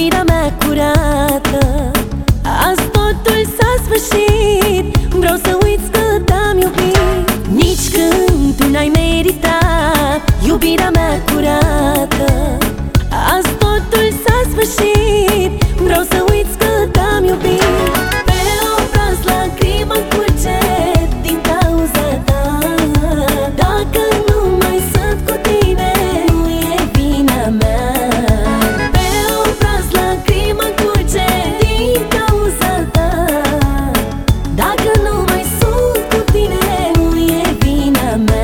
iubirea mea curată. Azi totul s-a sfârșit, vreau să uiți că te-am iubit. Nici când tu n-ai meritat iubirea mea curată. Azi totul s-a sfârșit, vreau să uiți că te-am iubit. Pe obraz lacrimă curge din cauza ta. Dacă nu mai sunt cu tine, nu e vina mea. Pe obraz lacrimă curge din cauza ta. Dacă nu mai sunt cu tine, nu e vina mea.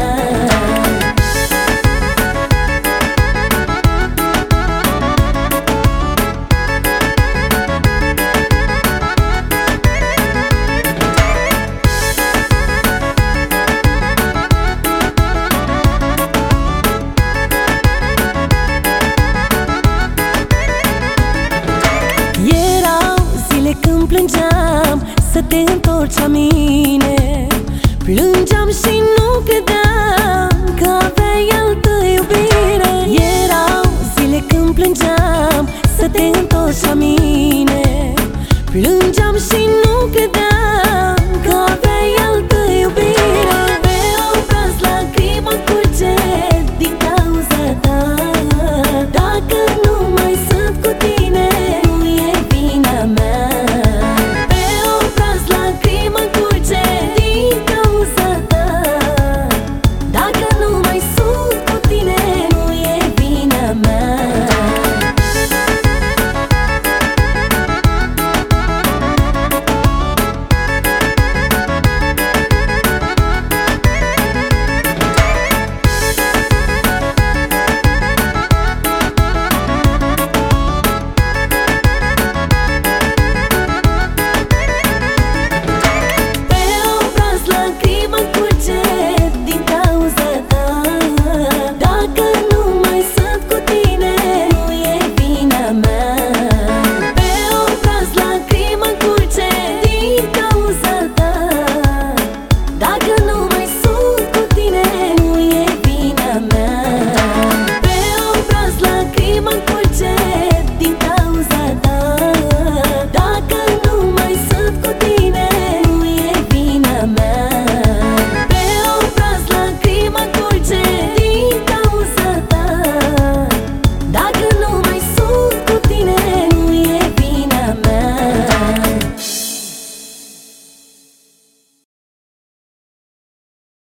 Când plângeam să te întorci la mine, plângeam și nu credeam că aveai altă iubire. Erau zile când plângeam să te întorci la mine, plângeam și